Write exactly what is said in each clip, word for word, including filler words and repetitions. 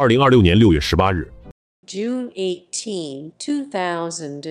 二零二六年六月十八日 June eighteenth, two thousand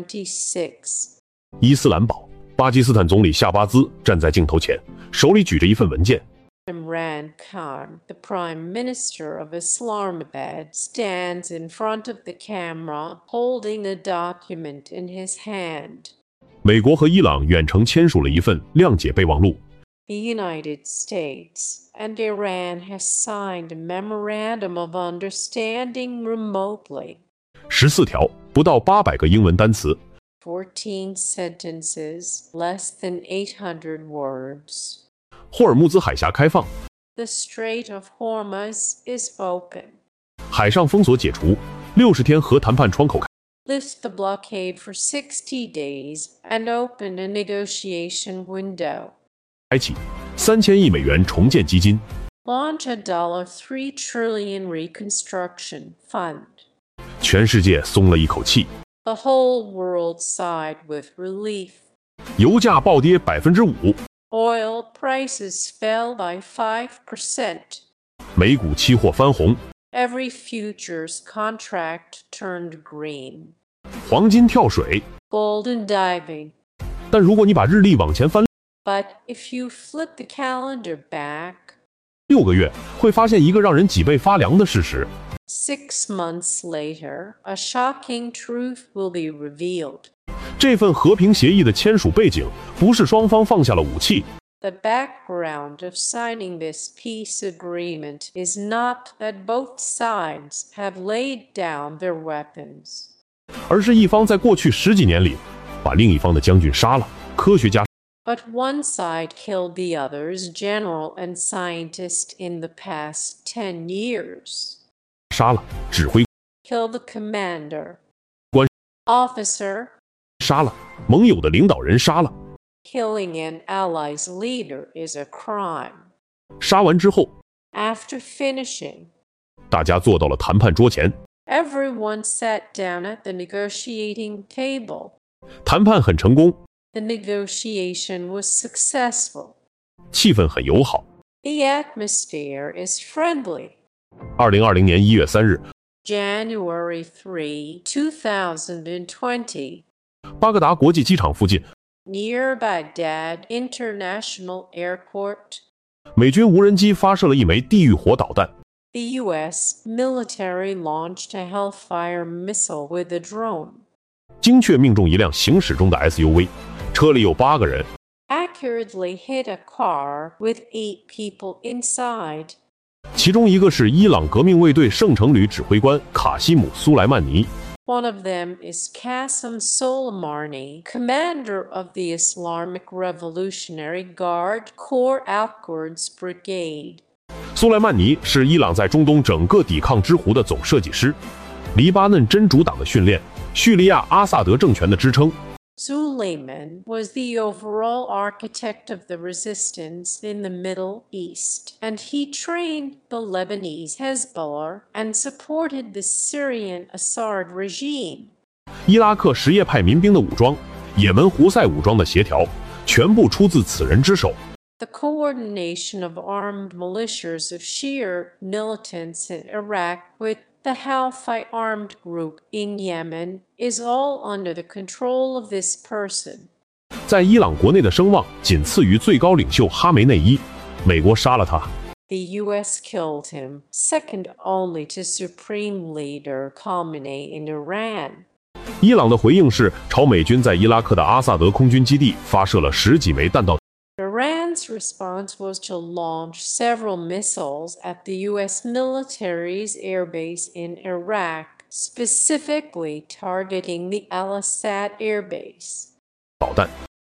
twenty-six 伊斯兰堡，巴基斯坦总理夏巴兹站在镜头前，手里举着一份文件。 Imran Khan, the Prime Minister of Islamabad, stands in front of the camera, holding a document in his hand. 美国和伊朗远程签署了一份谅解备忘录。 The United States and Iran have signed a memorandum of understanding remotely. 十四条，不到八百个英文单词。 Fourteen sentences, less than eight hundred words. 霍尔木兹海峡开放， The Strait of Hormuz is open. 海上封锁解除，六十天核谈判窗口开。 Lift the blockade for sixty days and open a negotiation window. 开启三千亿美元重建基金， Launch a three trillion dollars reconstruction fund. 全世界松了一口气。 The whole world sighed with relief. 油价暴跌百分之五， Oil prices fell by five percent. 美股期货翻红， Every futures contract turned green. 黄金跳水。 Golden diving. 但如果你把日历往前翻 But if you flip the calendar back, 六个月，会发现一个让人脊背发凉的事实。 six months later, a shocking truth will be revealed. 这份和平协议的签署背景不是双方放下了武器， The background of signing this peace agreement is not that both sides have laid down their weapons. 而是一方在过去十几年里把另一方的将军杀了，科学家 But one side killed the other's general and scientist in the past ten years. 杀了，指挥 Killed the commander. 官 Officer. 杀了，盟友的领导人杀了。 Killing an ally's leader is a crime. 杀完之后， After finishing, 大家坐到了谈判桌前， everyone sat down at the negotiating table. 谈判很成功， The negotiation was successful. 气氛很友好。 The atmosphere is friendly. 二零二零年一月三日， January third, two thousand twenty. 巴格达国际机场附近， Near Baghdad International Airport, 美军无人机发射了一枚地狱火导弹， the U S military launched a Hellfire missile with a drone. 精确命中一辆行驶中的 S U V， 车里有八个人， Accurately hit a car with eight people inside. 其中一个是伊朗革命卫队圣城旅指挥官卡西姆·苏莱曼尼。 One of them is Qasim Soleimani, commander of the Islamic Revolutionary Guard Corps Al-Quds Brigade. 苏莱曼尼是伊朗在中东整个抵抗之弧的总设计师，黎巴嫩真主党的训练，叙利亚阿萨德政权的支撑。 Suleiman was the overall architect of the resistance in the Middle East, and he trained the Lebanese Hezbollah and supported the Syrian Assad regime. 伊拉克什叶派民兵的武装，也门胡塞武装的协调，全部出自此人之手。 The coordination of armed militias of Shia militants in Iraq with the Houthi armed group in Yemen is all under the control of this person. 在伊朗国内的声望仅次于最高领袖哈梅内伊，美国杀了他。 The U S killed him, second only to Supreme Leader Khamenei in Iran. 伊朗的回应是朝美军在伊拉克的阿萨德空军基地发射了十几枚弹道。 Iran's response was to launch several missiles at the U S military's airbase in Iraq, specifically targeting the Al-Assad airbase. 导弹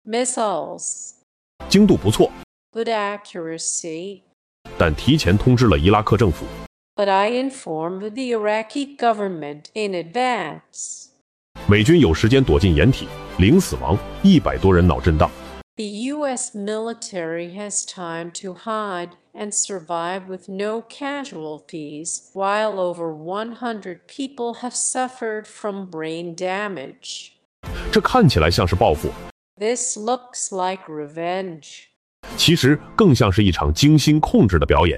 Missiles. 精度不错， Good accuracy. 但提前通知了伊拉克政府。 But I informed the Iraqi government in advance. 美军有时间躲进掩体，零死亡，一百多人脑震荡。 The U S military has time to hide and survive with no casualties, while over one hundred people have suffered from brain damage. 这看起来像是报复， This looks like revenge. 其实更像是一场精心控制的表演。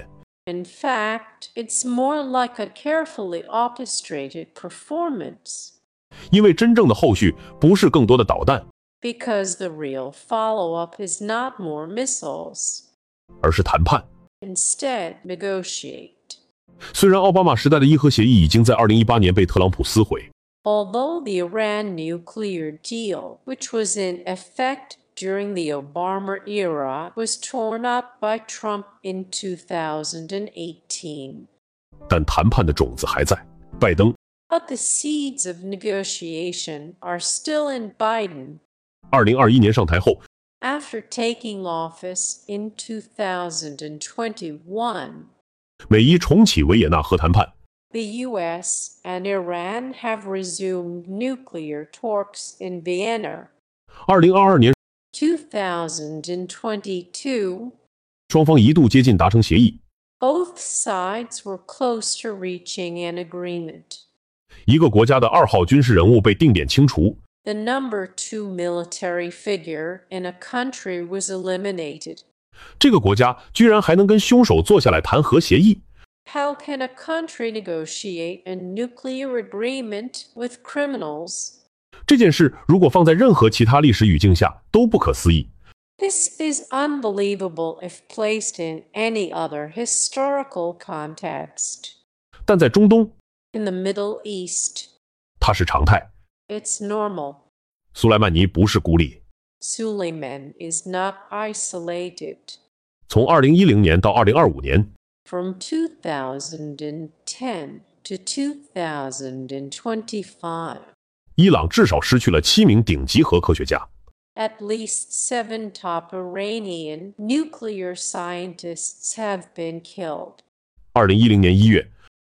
In fact, it's more like a carefully orchestrated performance. 因为真正的后续不是更多的导弹， Because the real follow-up is not more missiles. 而是谈判。 Instead, negotiate. 虽然奥巴马时代的伊核协议已经在二零一八年被特朗普撕毁， Although the Iran nuclear deal, which was in effect during the Obama era, was torn up by Trump in two thousand eighteen. 但谈判的种子还在。拜登 But the seeds of negotiation are still in Biden. 二零二一年上台后， After taking office in two thousand twenty-one, 美伊重启维也纳核谈判。 the U S and Iran have resumed nuclear talks in Vienna. 二零二二年， two thousand twenty-two, 双方一度接近达成协议。 both sides were close to reaching an agreement. 一个国家的二号军事人物被定点清除， The number two military figure in a country was eliminated. 这个国家居然还能跟凶手坐下来谈核协议。 How can a country negotiate a nuclear agreement with criminals? 这件事如果放在任何其他历史语境下都不可思议， This is unbelievable if placed in any other historical context. 但在中东， In the Middle East, 它是常态。 it's normal. 苏莱曼尼不是孤立。 Suleiman is not isolated. 从二零一零年到二零二五年， From two thousand ten to two thousand twenty-five, 伊朗至少失去了七名顶级核科学家。 at least seven top Iranian nuclear scientists have been killed. 二零一零年一月，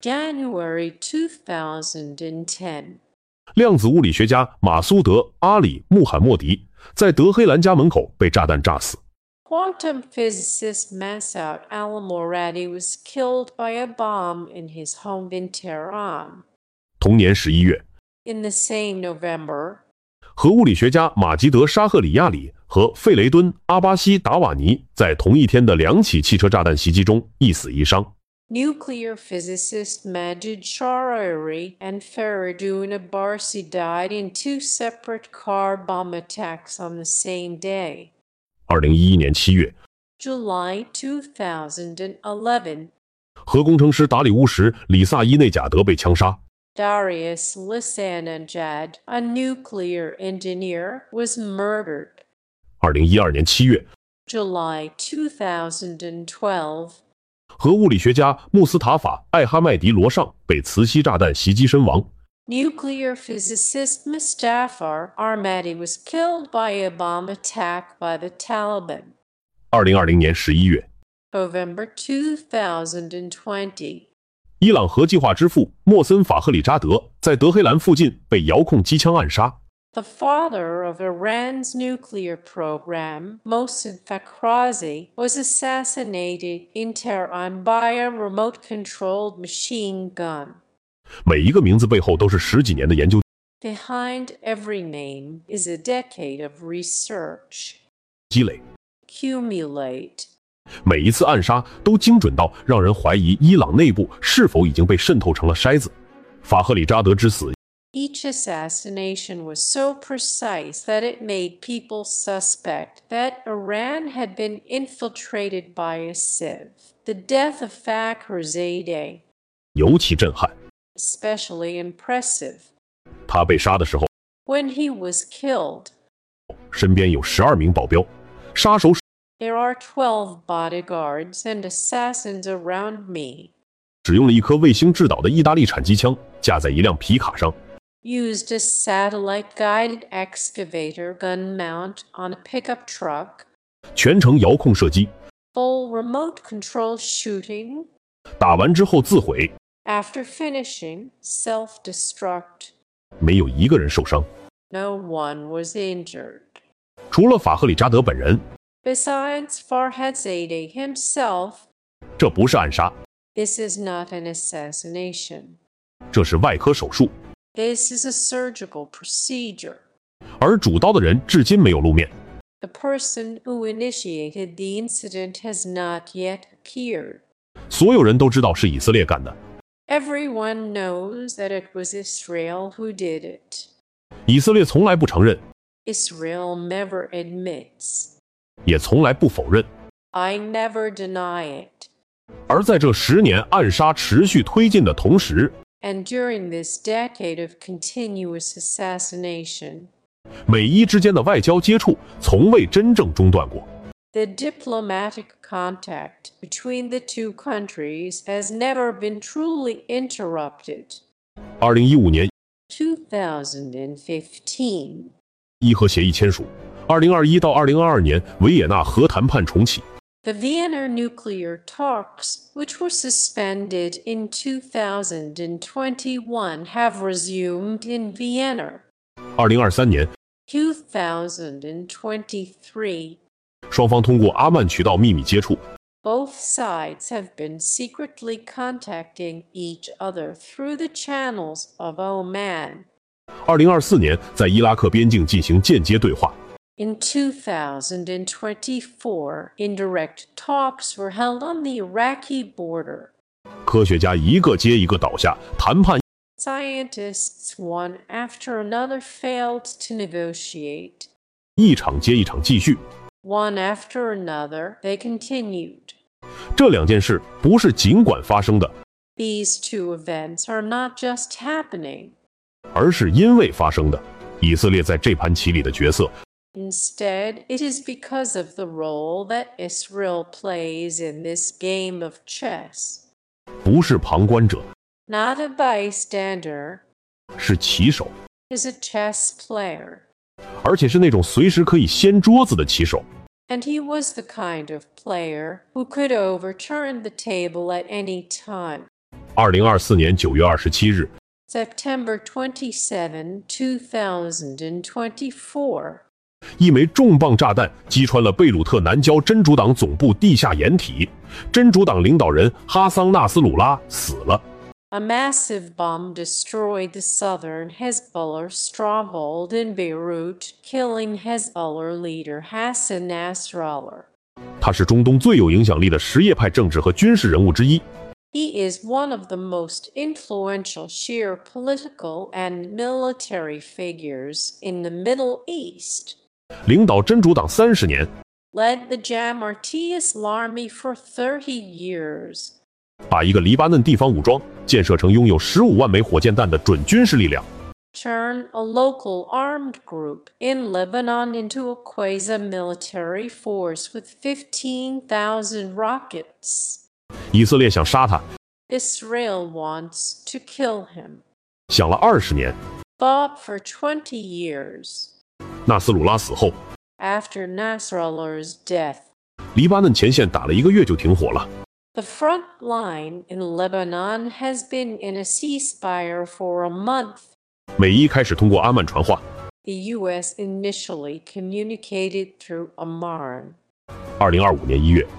January two thousand ten, 量子物理学家马苏德·阿里·穆罕默迪在德黑兰家门口被炸弹炸死。 quantum physicist Masoud Al-Moradi was killed by a bomb in his home in Tehran. 同年十一月， In the same November, 核物理学家马吉德·沙赫里亚里和费雷敦·阿巴西·达瓦尼在同一天的两起汽车炸弹袭击中一死一伤。 nuclear physicist Majid Sharairi and Faridun Abarsi died in two separate car bomb attacks on the same day. 二零一一年七月， July two thousand eleven, 核工程师达里乌什·里萨伊内贾德被枪杀。 Darius Lisanajad, a nuclear engineer, was murdered. 二零一二年七月， July two thousand twelve, 核物理学家穆斯塔法·艾哈迈迪·罗尚被磁吸炸弹袭击身亡。 nuclear physicist Mustafa Ahmadi was killed by a bomb attack by the Taliban. 二零二零年十一月， November two thousand twenty, 伊朗核计划之父莫森·法赫里扎德在德黑兰附近被遥控机枪暗杀。 the father of Iran's nuclear program, Mohsen Fakhrazi, was assassinated in Tehran by a remote-controlled machine gun. 每一个名字背后都是十几年的研究 Behind every name is a decade of research. 积累， Accumulate. 每一次暗杀都精准到让人怀疑伊朗内部是否已经被渗透成了筛子。法赫里扎德之死 Each assassination was so precise that it made people suspect that Iran had been infiltrated by a sieve. The death of Fakhrizadeh, 尤其震撼。 especially impressive. 他被杀的时候， When he was killed, 身边有十二名保镖，杀手 there are twelve bodyguards and assassins around me. 使用了一颗卫星制导的意大利产机枪，架在一辆皮卡上， Used a satellite-guided excavator gun mount on a pickup truck. 全程遥控射击， Full remote-controlled shooting. 打完之后自毁， After finishing, self-destruct. 没有一个人受伤， No one was injured. 除了法赫里扎德本人。 Besides Fakhrizadeh himself, 这不是暗杀， this is not an assassination. 这是外科手术， This is a surgical procedure. 而主刀的人至今没有露面。 The person who initiated the incident has not yet appeared. 所有人都知道是以色列干的。 Everyone knows that it was Israel who did it. 以色列从来不承认， Israel never admits. 也从来不否认。 I never deny it. 而在这十年暗杀持续推进的同时， And during this decade of continuous assassination, 美伊之间的外交接触从未真正中断过。 the diplomatic contact between the two countries has never been truly interrupted. 二零一五年， two thousand fifteen. 伊核协议签署。二零二一到二零二二年，维也纳核谈判重启。 The Vienna nuclear talks, which were suspended in two thousand twenty-one, have resumed in Vienna. 二零二三年， two thousand twenty-three. 双方通过阿曼渠道秘密接触。 Both sides have been secretly contacting each other through the channels of Oman. 二零二四年，在伊拉克边境进行间接对话。 In two thousand twenty-four, indirect talks were held on the Iraqi border. 科学家一个接一个倒下，谈判 Scientists, one after another, failed to negotiate. 一场接一场继续。 One after another, they continued. 这两件事不是尽管发生的， These two events are not just happening. 而是因为发生的。以色列在这盘棋里的角色， Instead, it is because of the role that Israel plays in this game of chess. 不是旁观者， Not a bystander, 是棋手， is a chess player. 而且是那种随时可以掀桌子的棋手。 And he was the kind of player who could overturn the table at any time. 二零二四年九月二十七日， September twenty-seventh, two thousand twenty-four. 一枚重磅炸弹击穿了贝鲁特南郊真主党总部地下掩体，真主党领导人哈桑纳斯鲁拉死了。 A massive bomb destroyed the southern Hezbollah stronghold in Beirut, killing Hezbollah leader Hassan Nasrallah. 他是中东最有影响力的什叶派政治和军事人物之一。 He is one of the most influential Shia political and military figures in the Middle East. 领导真主党三十年， Led the Jamaati Islami for thirty years. 把一个黎巴嫩地方武装建设成拥有十五万枚火箭弹的准军事力量。 Turn a local armed group in Lebanon into a quasi-military force with fifteen thousand rockets. 以色列想杀他， Israel wants to kill him. 想了二十年。 Fought for twenty years. 纳斯鲁拉死后， After Nasrallah's death, 黎巴嫩前线打了一个月就停火了。 the front line in Lebanon has been in a ceasefire for a month. 美伊开始通过阿曼传话。 The U S initially communicated through Amman. 二零二五年一月，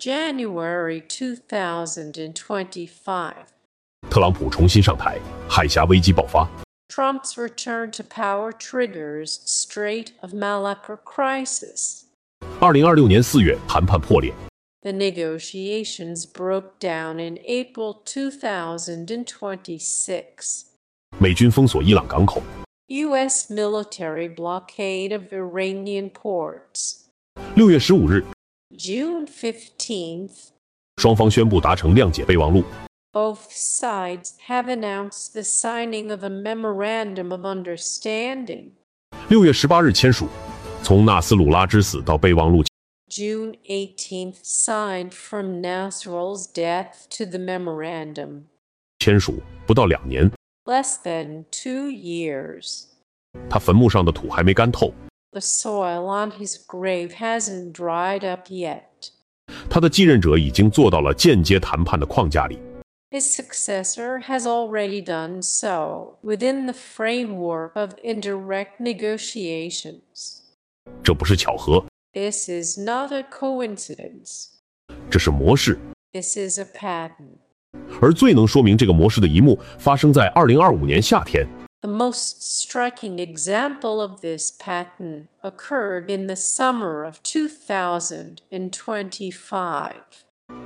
January two thousand twenty-five. 特朗普重新上台，海峡危机爆发。 Trump's return to power triggers Strait of Malacca crisis. 二零二六年四月，谈判破裂。 The negotiations broke down in April two thousand twenty-six. 美军封锁伊朗港口。 U S military blockade of Iranian ports. 六月十五日， June fifteenth. 双方宣布达成谅解备忘录。 Both sides have announced the signing of a memorandum of understanding. 六月十八日签署，从纳斯鲁拉之死到备忘录 June eighteenth, signed from Nasrallah's death to the memorandum. 签署不到两年， Less than two years. 他坟墓上的土还没干透， The soil on his grave hasn't dried up yet. 他的继任者已经做到了间接谈判的框架里。 His successor has already done so within the framework of indirect negotiations. 这不是巧合， This is not a coincidence. 这是模式。 This is a pattern. 而最能说明这个模式的一幕发生在二零二五年夏天。 The most striking example of this pattern occurred in the summer of two thousand twenty-five.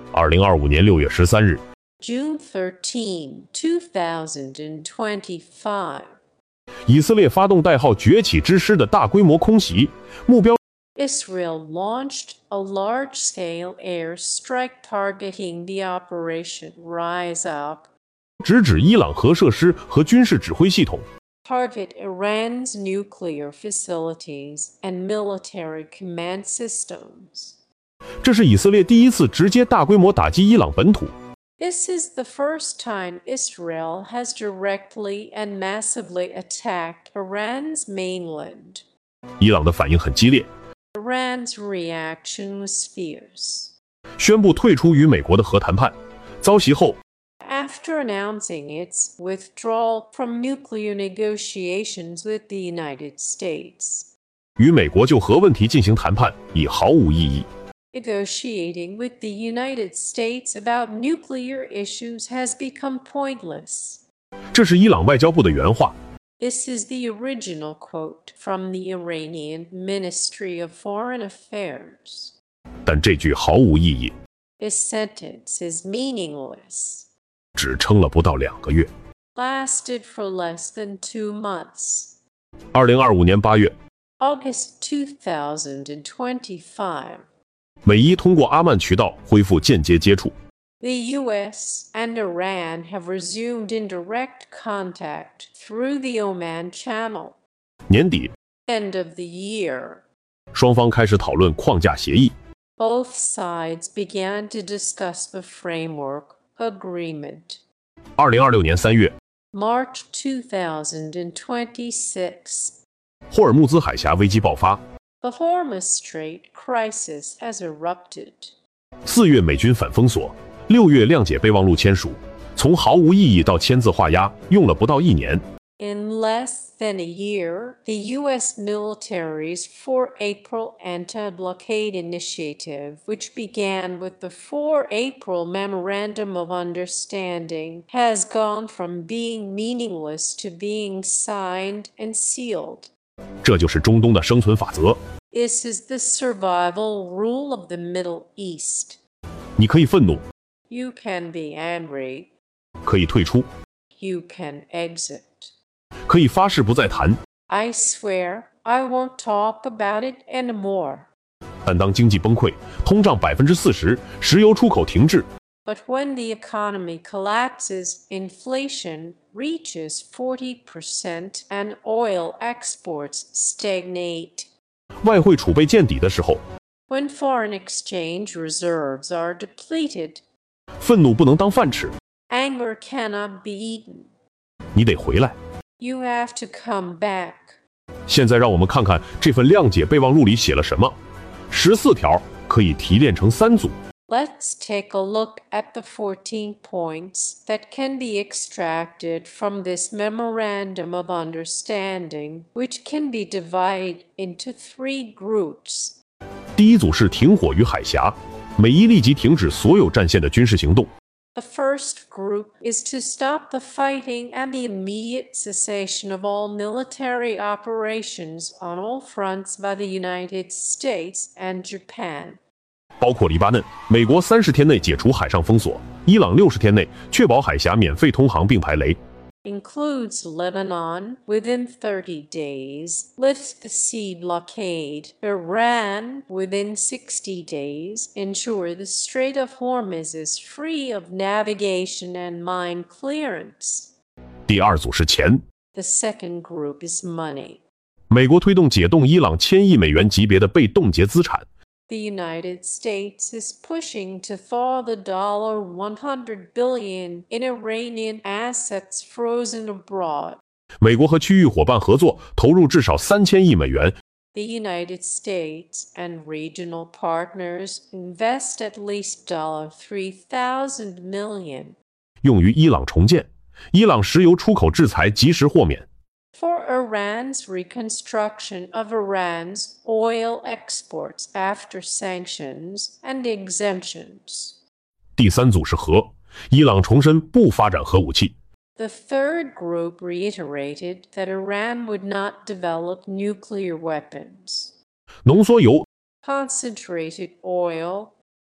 二零二五年六月十三日 June thirteenth, two thousand twenty-five. 以色列发动代号崛起之狮的大规模空袭，目标 Israel launched a large-scale airstrike targeting the Operation Rise Up, 直指伊朗核设施和军事指挥系统。 target Iran's nuclear facilities and military command systems. 这是以色列第一次直接大规模打击伊朗本土。 This is the first time Israel has directly and massively attacked Iran's mainland. 伊朗的反应很激烈， Iran's reaction was fierce. 宣布退出与美国的核谈判。遭袭后， After announcing its withdrawal from nuclear negotiations with the United States, 与美国就核问题进行谈判已毫无意义。 negotiating with the United States about nuclear issues has become pointless. 这是伊朗外交部的原话。 This is the original quote from the Iranian Ministry of Foreign Affairs. 但这句毫无意义， This sentence is meaningless. 只撑了不到两个月。 Lasted for less than two months. 二零二五年八月， August two thousand twenty-five. 美伊通过阿曼渠道恢复间接接触。 The U S and Iran have resumed indirect contact through the Oman Channel. 年底， End of the year. 双方开始讨论框架协议。 Both sides began to discuss the framework agreement. 二零二六年三月， March two thousand twenty-six. 霍尔木兹海峡危机爆发。 The Hormuz Strait crisis has erupted. 四月美军反封锁，六月谅解备忘录签署，从毫无意义到签字画押，用了不到一年。 In less than a year, the U S military's four April anti-blockade initiative, which began with the four April Memorandum of Understanding, has gone from being meaningless to being signed and sealed. 这就是中东的生存法则。 This is the survival rule of the Middle East. 你可以愤怒， You can be angry. 可以退出， You can exit. 可以发誓不再谈。 I swear I won't talk about it anymore. 但当经济崩溃，通胀百分之四十，石油出口停滞， But when the economy collapses, inflation reaches forty percent and oil exports stagnate. 外汇储备见底的时候， When foreign exchange reserves are depleted, 愤怒不能当饭吃， anger cannot be eaten. 你得回来。 You have to come back. 现在让我们看看这份谅解备忘录里写了什么。十四条可以提炼成三组。 Let's take a look at the fourteen points that can be extracted from this Memorandum of Understanding, which can be divided into three groups. 第一组是停火于海峡，美伊立即停止所有战线的军事行动。 The first group is to stop the fighting and the immediate cessation of all military operations on all fronts by the United States and Japan. 包括黎巴嫩，美国三十天内解除海上封锁，伊朗六十天内确保海峡免费通航并排雷。 Includes Lebanon within thirty days, lift the sea blockade, Iran within sixty days, ensure the Strait of Hormuz is free of navigation and mine clearance. 第二组是钱， The second group is money. 美国推动解冻伊朗千亿美元级别的被冻结资产。 The United States is pushing to thaw the one hundred billion dollars in Iranian assets frozen abroad. 美国和区域伙伴合作，投入至少三千亿美元。 The United States and regional partners invest at least three thousand million dollars. 用于伊朗重建，伊朗石油出口制裁及时豁免。 For Iran's reconstruction of Iran's oil exports after sanctions and exemptions. 第三组是核，伊朗重申不发展核武器。 The third group reiterated that Iran would not develop nuclear weapons. 浓缩铀、 Concentrated oil,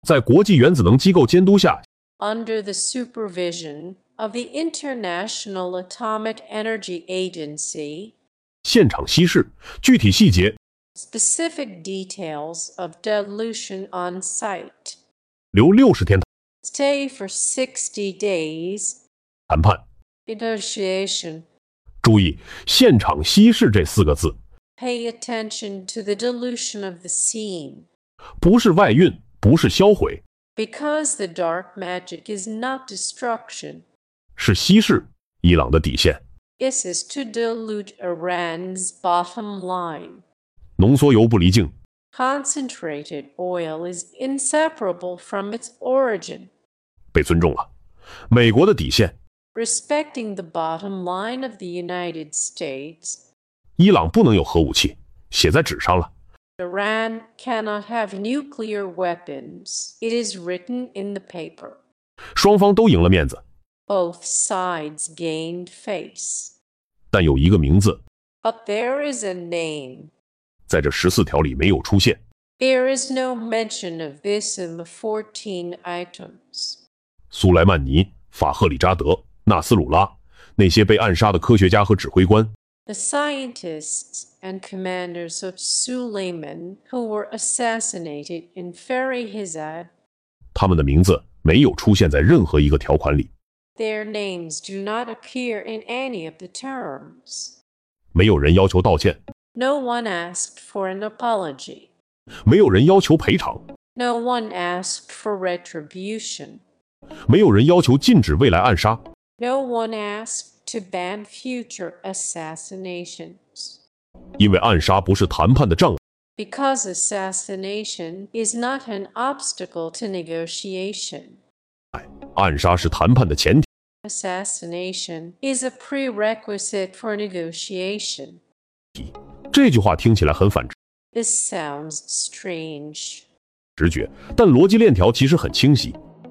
在国际原子能机构监督下 under the supervision of the International Atomic Energy Agency, 现场稀释，具体细节 specific details of dilution on site, 留六十天 stay for sixty days, 谈判。 negotiation. 注意“现场稀释”这四个字， Pay attention to the dilution of the seam. 不是外运，不是销毁， Because the dark magic is not destruction, 是稀释伊朗的底线。 this is to dilute Iran's bottom line. 浓缩铀不离境， Concentrated oil is inseparable from its origin. 被尊重了。美国的底线， Respecting the bottom line of the United States, 伊朗不能有核武器，写在纸上了。 Iran cannot have nuclear weapons. It is written in the paper. 双方都赢了面子， Both sides gained face. 但有一个名字 But there is a name. 在这十四条里没有出现。 There is no mention of this in the fourteen items. 苏莱曼尼、法赫里扎德、纳斯鲁拉，那些被暗杀的科学家和指挥官， The scientists and commanders of Suleiman who were assassinated in Farihizad, 他们的名字没有出现在任何一个条款里， their names do not appear in any of the terms. 没有人要求道歉， No one asked for an apology. 没有人要求赔偿， No one asked for retribution. 没有人要求禁止未来暗杀， No one asked to ban future assassinations. 因为暗杀不是谈判的障碍， Because assassination is not an obstacle to negotiation. 暗杀是谈判的前提。 Assassination is a prerequisite for negotiation. 这句话听起来很反 This sounds strange. 直觉，但逻辑链条其实很清晰。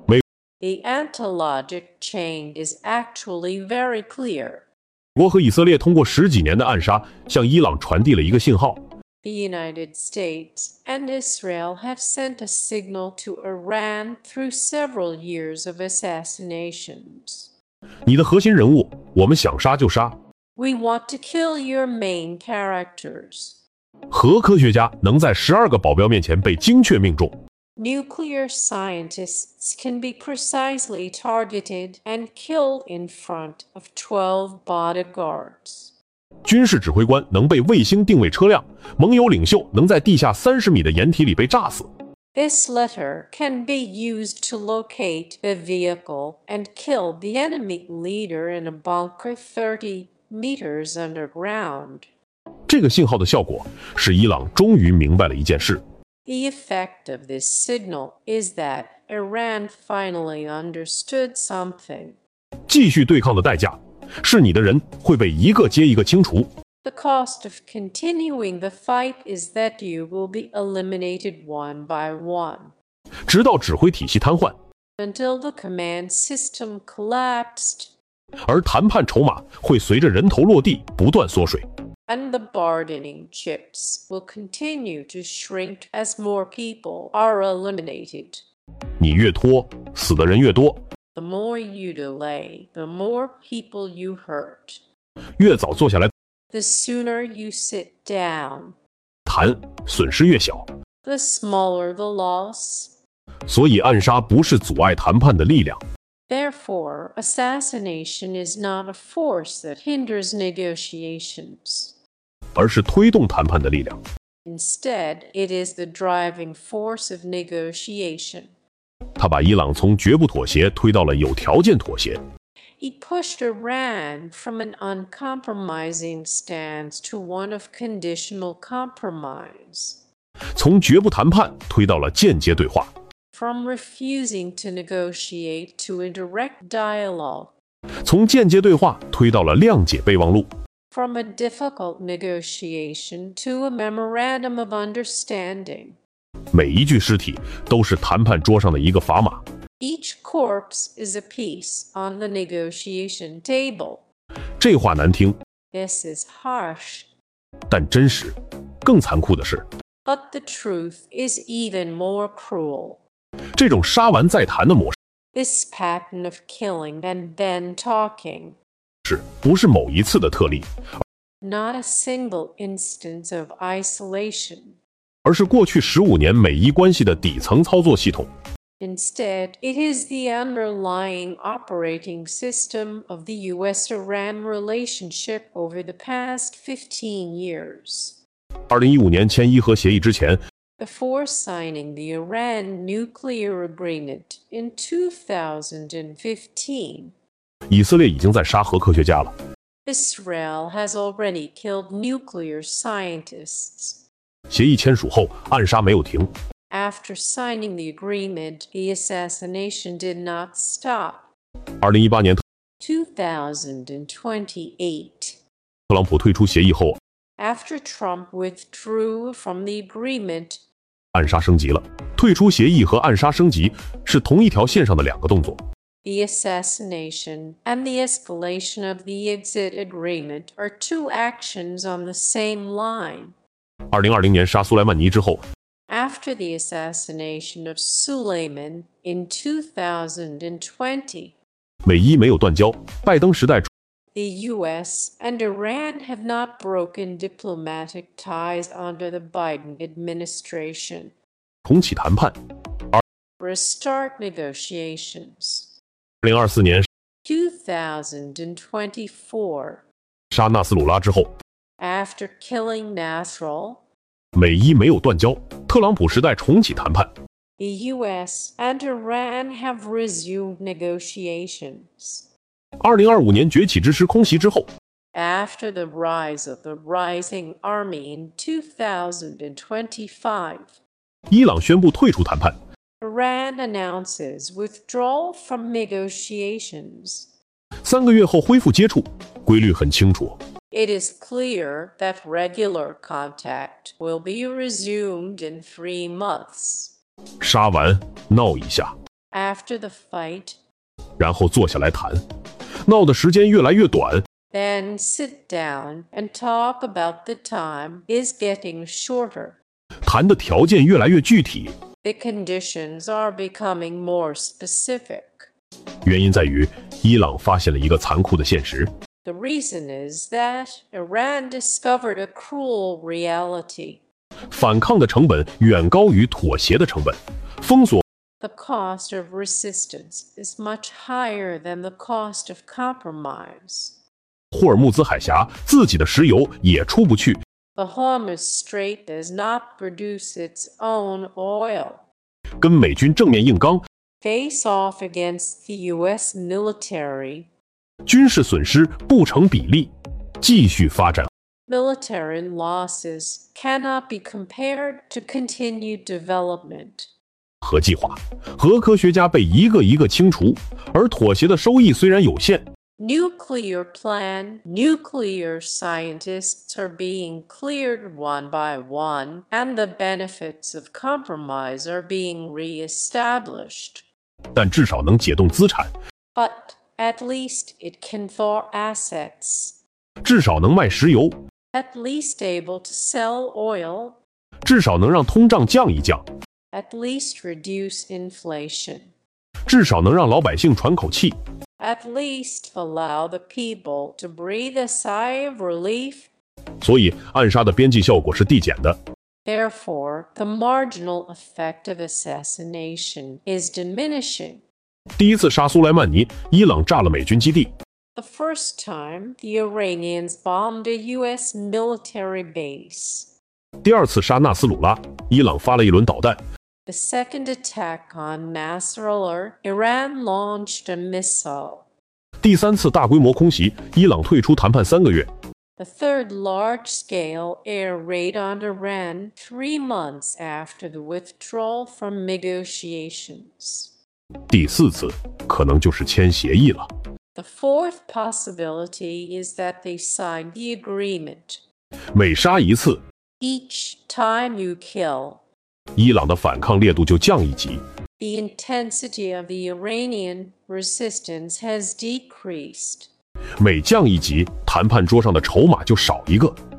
The antilogic chain is actually very clear. 美国和以色列通过十几年的暗杀，向伊朗传递了一个信号： The United States and Israel have sent a signal to Iran through several years of assassinations. 你的核心人物，我们想杀就杀。 We want to kill your main characters. 核科学家能在十二个保镖面前被精确命中。 Nuclear scientists can be precisely targeted and killed in front of twelve bodyguards. 军事指挥官能被卫星定位车辆，盟友领袖能在地下三十米的掩体里被炸死。 This letter can be used to locate the vehicle and kill the enemy leader in a bunker thirty meters underground. 这个信号的效果是伊朗终于明白了一件事： The effect of this signal is that Iran finally understood something. 继续对抗的代价是你的人会被一个接一个清除。 The cost of continuing the fight is that you will be eliminated one by one, 直到指挥体系瘫痪， until the command system collapsed 而谈判筹码会随着人头落地不断缩水。 and the bargaining chips will continue to shrink as more people are eliminated. 你越拖，死的人越多； The more you delay, the more people you hurt. 越早坐下来 The sooner you sit down, 谈，损失越小。 the smaller the loss. 所以暗杀不是阻碍谈判的力量， Therefore, assassination is not a force that hinders negotiations. 而是推动谈判的力量。 Instead, it is the driving force of negotiation. 他把伊朗从绝不妥协推到了有条件妥协。 He pushed Iran from an uncompromising stance to one of conditional compromise, 从绝不谈判推到了间接对话， from refusing to negotiate to a direct dialogue, 从间接对话推到了谅解备忘录， from a difficult negotiation to a memorandum of understanding. 每一具尸体都是谈判桌上的一个砝码。 Each corpse is a piece on the negotiation table. 这话难听， This is harsh, 但真实。更残酷的是， but the truth is even more cruel. 这种杀完再谈的模式 This pattern of killing and then talking, 不是某一次的特例， not a single instance of isolation. 而是过去十五年美伊关系的底层操作系统。 Instead, it is the underlying operating system of the U S Iran relationship over the past fifteen years. 二零一五年签伊核协议之前， Before signing the Iran nuclear agreement in two thousand fifteen, 以色列已经在杀核科学家了。 Israel has already killed nuclear scientists. 协议签署后，暗杀没有停。 After signing the agreement, the assassination did not stop. 二零一八年， two thousand twenty-eight. 特朗普退出协议后， After Trump withdrew from the agreement, 暗杀升级了。退出协议和暗杀升级是同一条线上的两个动作。 the assassination and the escalation of the exit agreement are two actions on the same line. 二零二零年杀苏莱曼尼之后， After the assassination of Suleiman in two thousand twenty, 美伊没有断交。拜登时代 the U S and Iran have not broken diplomatic ties under the Biden administration. 重启谈判。 Restart negotiations. 二零二四年 two thousand twenty-four. 杀纳斯鲁拉之后， After killing Nasrallah, 美伊没有断交。特朗普时代重启谈判。 the U S and Iran have resumed negotiations. 二零二五年崛起之师空袭之后， After the rise of the Rising Army in two thousand twenty-five, 伊朗宣布退出谈判。 Iran announces withdrawal from negotiations. 三个月后恢复接触，规律很清楚。 It is clear that regular contact will be resumed in three months. 杀完闹一下， After the fight, 然后坐下来谈，闹的时间越来越短， then sit down and talk about the time is getting shorter. 谈的条件越来越具体。 The conditions are becoming more specific. 原因在于伊朗发现了一个残酷的现实： The reason is that Iran discovered a cruel reality. 反抗的成本远高于妥协的成本，封锁 The cost of resistance is much higher than the cost of compromise. 霍尔木兹海峡，自己的石油也出不去。 The Hormuz Strait does not produce its own oil. 跟美军正面硬刚， Face off against the U S military. 军事损失不成比例，继续发展。 Military losses cannot be compared to continued development. 核计划，核科学家被一个一个清除，而妥协的收益虽然有限， Nuclear plan, nuclear scientists are being cleared one by one, and the benefits of compromise are being re-established. 但至少能解冻资产， But at least it can thaw assets, 至少能卖石油， at least able to sell oil, 至少能让通胀降一降， at least reduce inflation, 至少能让老百姓喘口气。 at least allow the people to breathe a sigh of relief. 所以，暗杀的边际效果是递减的。 Therefore, the marginal effect of assassination is diminishing. 第一次杀苏莱曼尼，伊朗炸了美军基地； The first time, the Iranians bombed a U S military base. 第二次杀纳斯鲁拉，伊朗发了一轮导弹； The second attack on Nasrallah, Iran launched a missile. 第三次大规模空袭，伊朗退出谈判三个月； The third large-scale air raid on Iran three months after the withdrawal from negotiations. 第四次可能就是签协议了。 The fourth possibility is that they signed the agreement. 每杀一次， Each time you kill, 伊朗的反抗烈度就降一级。 the intensity of the Iranian resistance has decreased. 每降一级，谈判桌上的筹码就少一个。 Each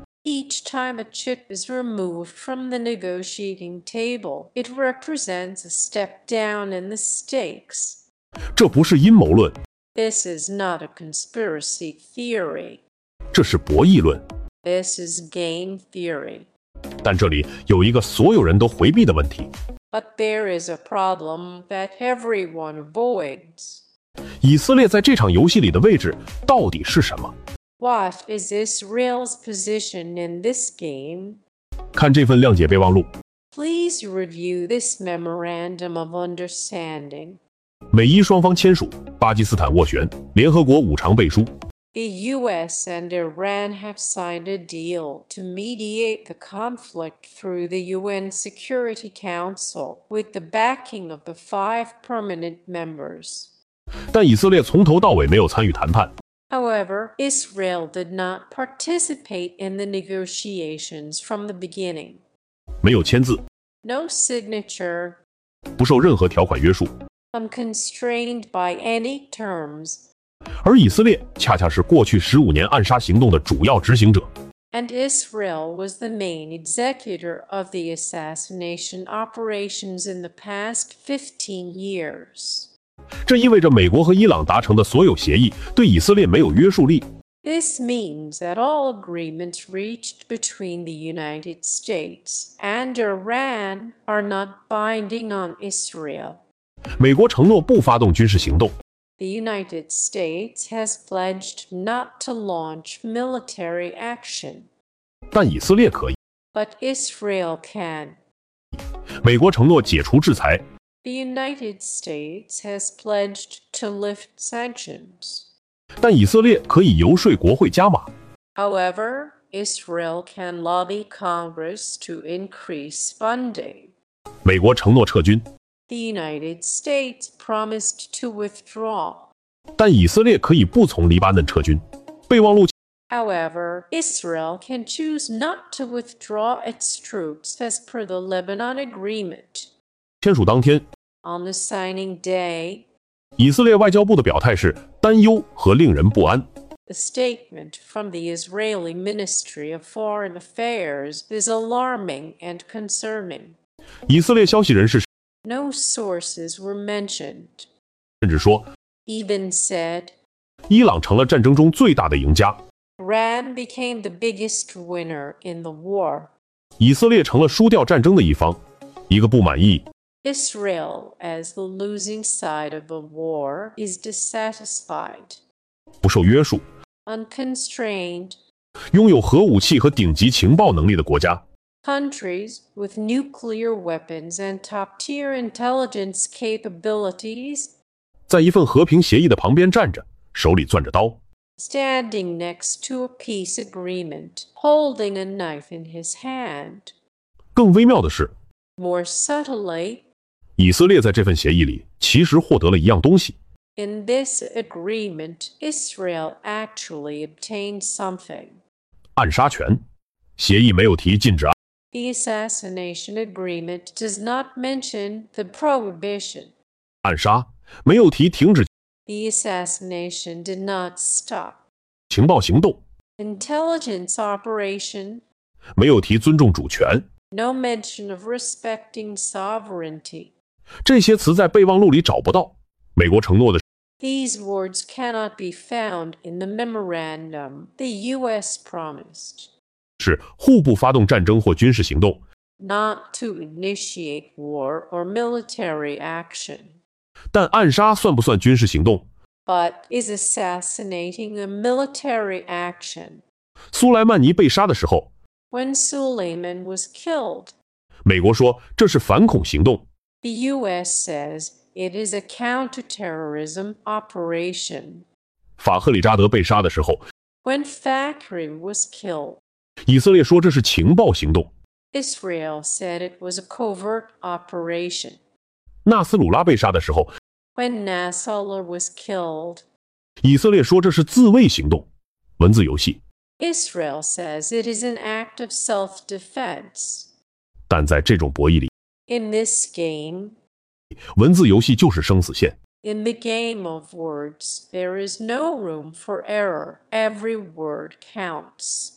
each time a chip is removed from the negotiating table, it represents a step down in the stakes. 这不是阴谋论， This is not a conspiracy theory. 这是博弈论。 This is game theory. 但这里有一个所有人都回避的问题： But there is a problem that everyone avoids. 以色列在这场游戏里的位置到底是什么？ What is Israel's position in this game? 看这份谅解备忘录， Please review this memorandum of understanding. 美伊双方签署，巴基斯坦斡旋，联合国五常背书。 The U S and Iran have signed a deal to mediate the conflict through the U N Security Council with the backing of the five permanent members. 但以色列从头到尾没有参与谈判。 However, Israel did not participate in the negotiations from the beginning. 没有签字， No signature, 不受任何条款约束。 unconstrained by any terms, 而以色列恰恰是过去十五年暗杀行动的主要执行者。 and Israel was the main executor of the assassination operations in the past fifteen years. 这意味着美国和伊朗达成的所有协议对以色列没有约束力。 This means that all agreements reached between the United States and Iran are not binding on Israel. 美国承诺不发动军事行动， The United States has pledged not to launch military action, 但以色列可以。 but Israel can. 美国承诺解除制裁， The United States has pledged to lift sanctions. 但以色列可以游说国会加码。 However, Israel can lobby Congress to increase funding. 美国承诺撤军， The United States promised to withdraw. 但以色列可以不从黎巴嫩撤军。备忘录 However, Israel can choose not to withdraw its troops as per the Lebanon Agreement. 签署当天， On the signing day, 以色列外交部的表态是担忧和令人不安。 the statement from the Israeli Ministry of Foreign Affairs is alarming and concerning. 以色列消息人士 No sources were mentioned. 甚至说， Even said, 伊朗成了战争中最大的赢家， Iran became the biggest winner in the war. 以色列成了输掉战争的一方。一个不满意， Israel, as the losing side of the war, is dissatisfied, 不受约束， unconstrained. 拥有核武器和顶级情报能力的国家。 Countries with nuclear weapons and top-tier intelligence capabilities 在一份和平协议的旁边站着，手里攥着刀。 standing next to a peace agreement, holding a knife in his hand. 更微妙的是， More subtly, 以色列在这份协议里其实获得了一样东西， in this agreement, Israel actually obtained something. 暗杀权。协议没有提禁止暗 The assassination agreement does not mention the prohibition. 暗杀，没有提停止 The assassination did not stop. 情报行动， Intelligence operation, 没有提尊重主权。 no mention of respecting sovereignty. 这些词在备忘录里找不到。美国承诺的 These words cannot be found in the memorandum the U S promised 是互不发动战争或军事行动， not to initiate war or military action. 但暗杀算不算军事行动？ But is assassinating a military action? 苏莱曼尼被杀的时候， When Suleiman was killed, 美国说这是反恐行动， the U S says it is a counterterrorism operation. 法赫里扎德被杀的时候， When Fakhry was killed, 以色列说这是情报行动， Israel said it was a covert operation. 纳斯鲁拉被杀的时候， When Nasrallah was killed, 以色列说这是自卫行动。文字游戏， Israel says it is an act of self-defense. 但在这种博弈里， In this game, 文字游戏就是生死线。 in the game of words, there is no room for error. Every word counts.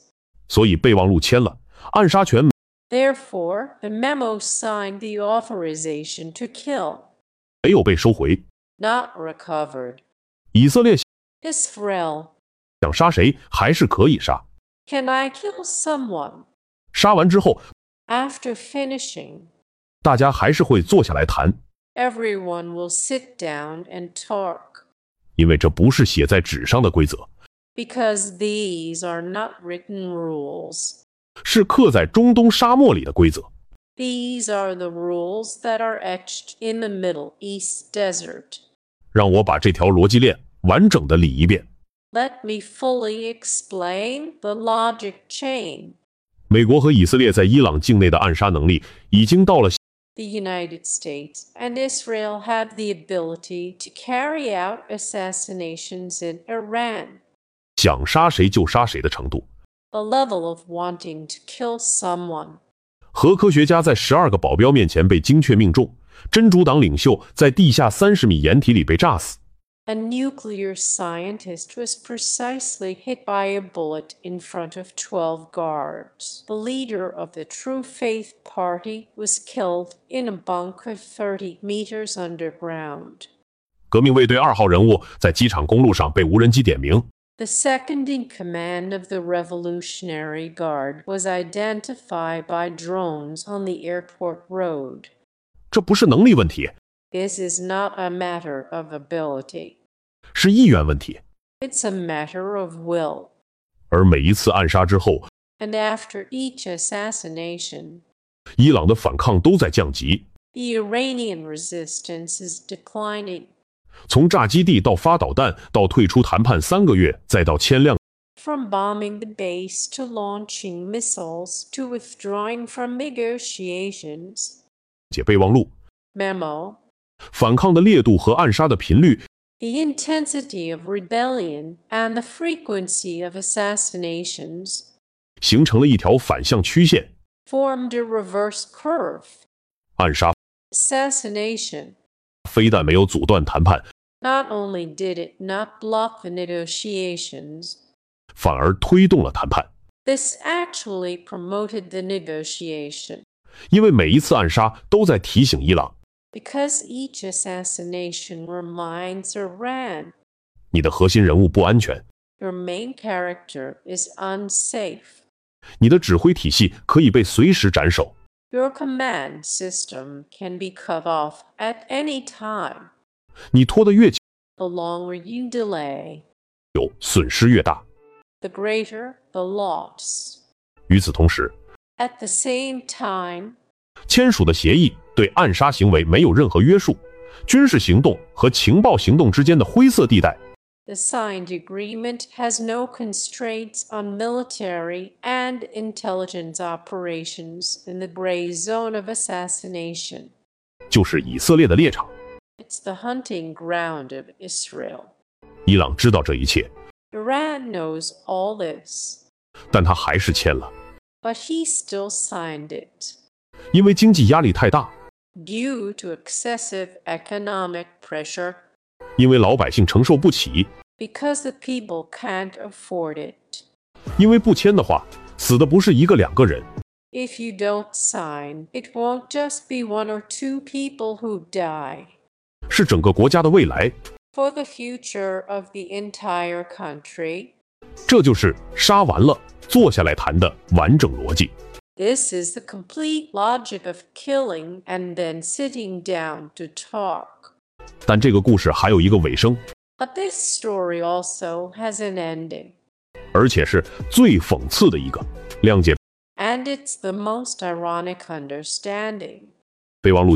所以备忘录签了，暗杀权 Therefore, the memo signed the authorization to kill, 没有被收回。 not recovered. 以色列 Israel, 想杀谁还是可以杀， can I kill someone? 杀完之后 After finishing, 大家还是会坐下来谈， everyone will sit down and talk, 因为这不是写在纸上的规则， because these are not written rules. 是刻在中东沙漠里的规则。 These are the rules that are etched in the Middle East desert. 让我把这条逻辑链完整的理一遍。 Let me fully explain the logic chain. 美国和以色列在伊朗境内的暗杀能力已经到了 The United States and Israel have the ability to carry out assassinations in Iran, 想杀谁就杀谁的程度。 the level of wanting to kill someone. 核科学家在十二个保镖面前被精确命中，真主党领袖在地下三十米掩体里被炸死。 A nuclear scientist was precisely hit by a bullet in front of twelve guards. The leader of the True Faith Party was killed in a bunker thirty meters underground. 革命卫队二号人物在机场公路上被无人机点名。 The second in command of the Revolutionary Guard was identified by drones on the airport road. 这不是能力问题， This is not a matter of ability. 是意愿问题。 It's a matter of will. 而每一次暗杀之后， And after each assassination, 伊朗的反抗都在降级， the Iranian resistance is declining. 从炸基地到发导弹，到退出谈判三个月，再到签量 From bombing the base to launching missiles to withdrawing from negotiations. 解备忘录， Memo. 反抗的烈度和暗杀的频率 The intensity of rebellion and the frequency of assassinations 形成了一条反向曲线。 formed a reverse curve. 暗杀 Assassination. 非但没有阻断谈判， Not only did it not block the negotiations, 反而推动了谈判。 this actually promoted the negotiation. 因为每一次暗杀都在提醒伊朗， Because each assassination reminds Iran 你的核心人物不安全， your main character is unsafe. 你的指挥体系可以被随时斩首。 Your command system can be cut off at any time. 你拖得越久， The longer you delay, 损失越大。 the greater the loss. 与此同时， At the same time, 签署的协议对暗杀行为没有任何约束，军事行动和情报行动之间的灰色地带 the signed agreement has no constraints on military and intelligence operations in the gray zone of assassination. 就是以色列的猎场。 It's the hunting ground of Israel. 伊朗知道这一切， Iran knows all this, 但他还是签了， but he still signed it. 因为经济压力太大， Due to excessive economic pressure, 因为老百姓承受不起， because the people can't afford it. 因为不签的话，死的不是一个两个人， If you don't sign, it won't just be one or two people who die. 是整个国家的未来。 For the future of the entire country, 这就是杀完了坐下来谈的完整逻辑。 this is the complete logic of killing and then sitting down to talk. 但这个故事还有一个尾声， But this story also has an ending, 而且是最讽刺的一个。谅解 and it's the most ironic understanding. 备忘录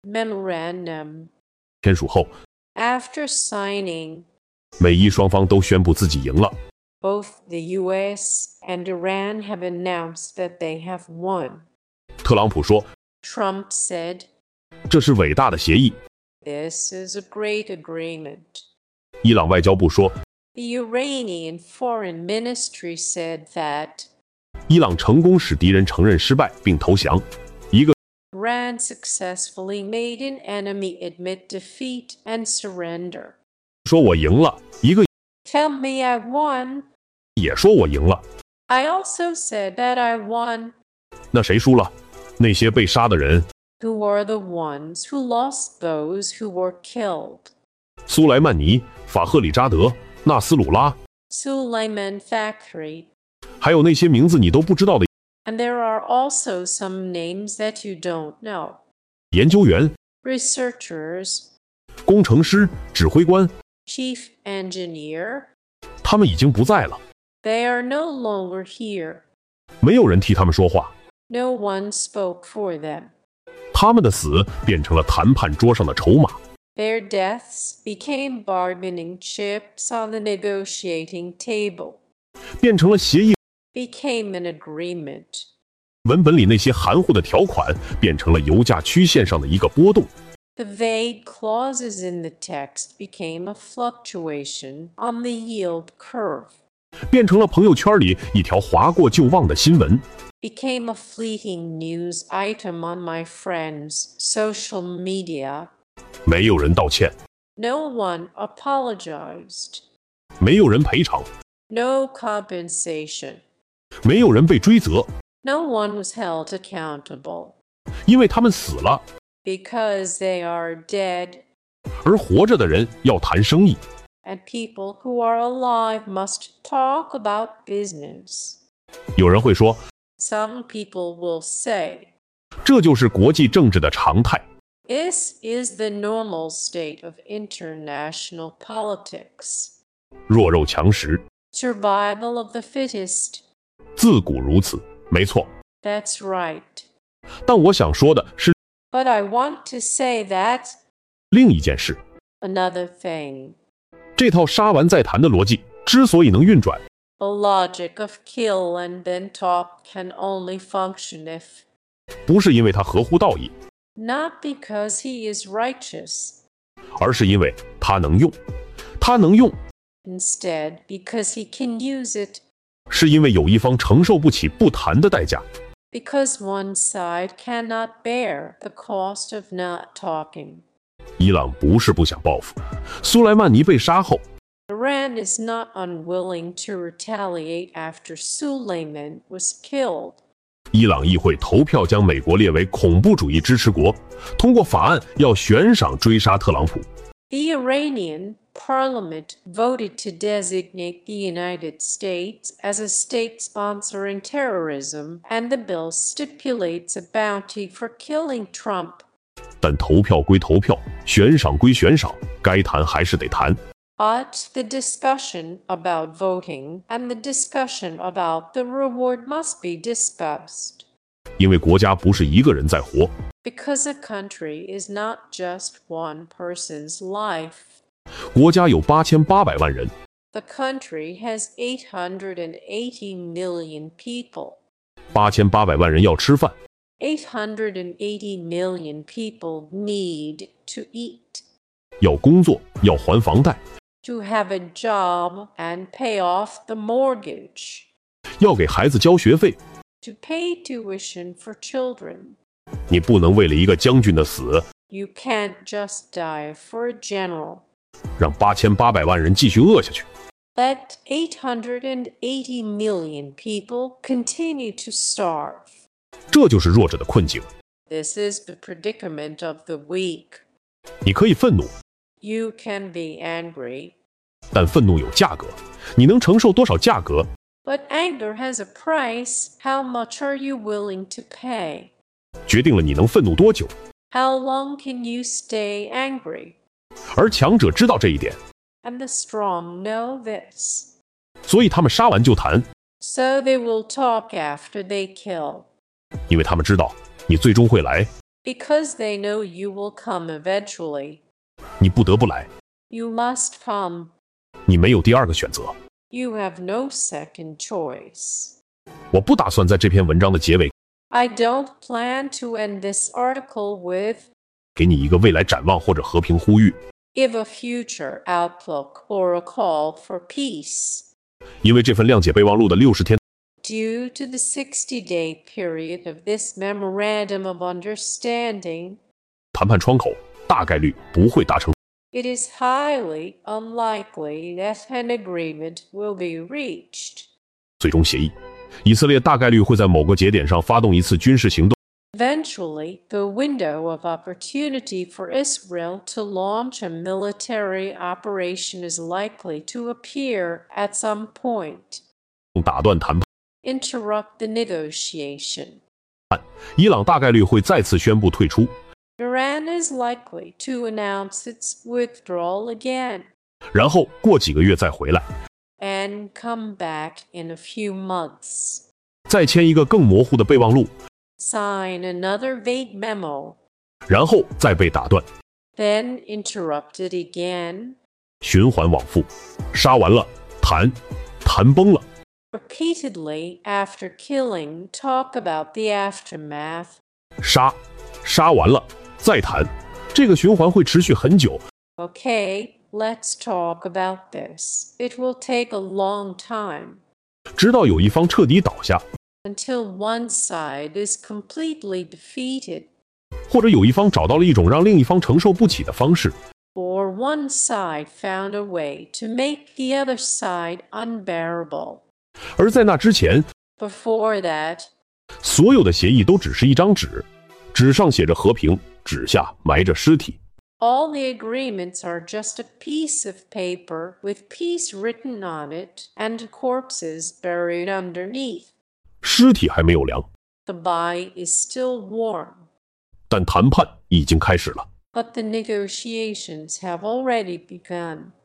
Memorandum. 签署后， After signing, 美伊双方都宣布自己赢了。 both the U S and Iran have announced that they have won. 特朗普说， Trump said, 这是伟大的协议。 this is a great agreement. 伊朗外交部说， The Iranian Foreign Ministry said that 伊朗成功使敌人承认失败并投降。一个 Iran successfully made an enemy admit defeat and surrender. 说我赢了，一个 Tell me I won. 也说我赢了。 I also said that I won. 那谁输了？那些被杀的人。 Who are the ones who lost those who were killed? 苏莱曼尼、法赫里扎德、纳斯鲁拉， Suleiman Fakhri. 还有那些名字你都不知道的 And there are also some names that you don't know. 研究员、 Researchers, 工程师、指挥官， chief engineer. 他们已经不在了， They are no longer here. 没有人替他们说话。 No one spoke for them. 他们的死变成了谈判桌上的筹码。 Their deaths became bargaining chips on the negotiating table. 变成了协议 Became an agreement. 文本里那些含糊的条款，变成了油价曲线上的一个波动。 The vague clauses in the text became a fluctuation on the yield curve. 变成了朋友圈里一条划过就忘的新闻。 Became a fleeting news item on my friend's social media. 没有人道歉， No one apologized. 没有人赔偿， No compensation. 没有人被追责， No one was held accountable. 因为他们死了。 Because they are dead, 而活着的人要谈生意。 and people who are alive must talk about business. 有人会说， Some people will say, 这就是国际政治的常态。 this is the normal state of international politics. 弱肉强食， Survival of the fittest. 自古如此，没错。 That's right. 但我想说的是 But I want to say that 另一件事。 another thing. 这套杀完再谈的逻辑之所以能运转， The logic of kill and then talk can only function if, 不是因为它合乎道义， not because he is righteous, 而是因为它能用。它能用， instead because he can use it, 是因为有一方承受不起不谈的代价。 because one side cannot bear the cost of not talking. 伊朗不是不想报复，苏莱曼尼被杀后， Iran is not unwilling to retaliate after Suleiman was killed. 伊朗议会投票将美国列为恐怖主义支持国，通过法案要悬赏追杀特朗普。 The Iranian parliament voted to designate the United States as a state sponsoring terrorism, and the bill stipulates a bounty for killing Trump. 但投票归投票，悬赏归悬赏，该谈还是得谈。 But the discussion about voting and the discussion about the reward must be discussed. 因为国家不是一个人在活， Because a country is not just one person's life. 国家有八千八百万人， The country has eight hundred eighty million people. 八千八百万人要吃饭， eight hundred eighty million people need to eat, 要工作，要还房贷， to have a job and pay off the mortgage, 要给孩子交学费。 to pay tuition for children. 你不能为了一个将军的死， You can't just die for a general. 让八千八百万人继续饿下去。 Let eight hundred eighty million people continue to starve. 这就是弱者的困境。 This is the predicament of the weak. 你可以愤怒， You can be angry, 但愤怒有价格，你能承受多少价格？ but anger has a price. How much are you willing to pay? 决定了你能愤怒多久。 How long can you stay angry? 而强者知道这一点， And the strong know this. 所以他们杀完就谈， So they will talk after they kill, 因为他们知道你最终会来， because they know you will come eventually. 你不得不来， You must come. 你没有第二个选择。 You have no second choice. 我不打算在这篇文章的结尾 I don't plan to end this article with 给你一个未来展望或者和平呼吁， give a future outlook or a call for peace. 因为这份谅解备忘录的六十天 Due to the sixty-day period of this memorandum of understanding, 谈判窗口大概率不会达成。 it is highly unlikely that an agreement will be reached. 最终协议。 以色列大概率会在某个节点上发动一次军事行动。 Eventually, the window of opportunity for Israel to launch a military operation is likely to appear at some point. 打断谈判， Interrupt the negotiation. 伊朗大概率会再次宣布退出， Iran is likely to announce its withdrawal again 然后过几个月再回来， and come back in a few months. 再签一个更模糊的备忘录， Sign another vague memo, 然后再被打断， then interrupted again. 循环往复，杀完了，谈，谈崩了， Repeatedly, after killing, talk about the aftermath. 杀，杀完了，再谈，这个循环会持续很久。 Okay, let's talk about this. It will take a long time 直到有一方彻底倒下， until one side is completely defeated 或者有一方找到了一种让另一方承受不起的方式。 or one side found a way to make the other side unbearable. 而在那之前， Before that, 所有的协议都只是一张纸，纸上写着和平，纸下埋着尸体。 all the agreements are just a piece of paper with peace written on it and corpses buried underneath. 尸体还没有凉， The body is still warm, 但谈判已经开始了。 but the negotiations have already begun.